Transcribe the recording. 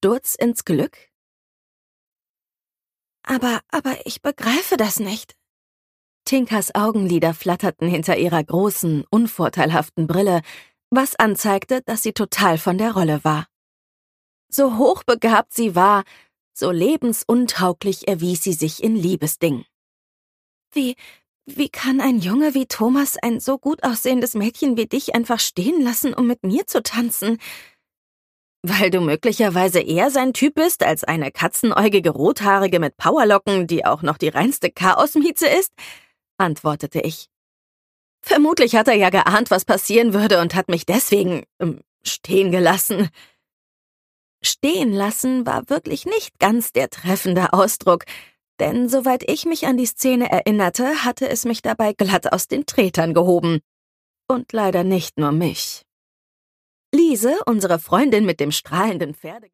Sturz ins Glück? Aber ich begreife das nicht. Tinkas Augenlider flatterten hinter ihrer großen, unvorteilhaften Brille, was anzeigte, dass sie total von der Rolle war. So hochbegabt sie war, so lebensuntauglich erwies sie sich in Liebesdingen. Wie kann ein Junge wie Thomas ein so gut aussehendes Mädchen wie dich einfach stehen lassen, um mit mir zu tanzen? Weil du möglicherweise eher sein Typ bist als eine katzenäugige Rothaarige mit Powerlocken, die auch noch die reinste Chaosmieze ist? Antwortete ich. Vermutlich hat er ja geahnt, was passieren würde und hat mich deswegen stehen gelassen. Stehen lassen war wirklich nicht ganz der treffende Ausdruck, denn soweit ich mich an die Szene erinnerte, hatte es mich dabei glatt aus den Tretern gehoben. Und leider nicht nur mich. Liese, unsere Freundin mit dem strahlenden Pferde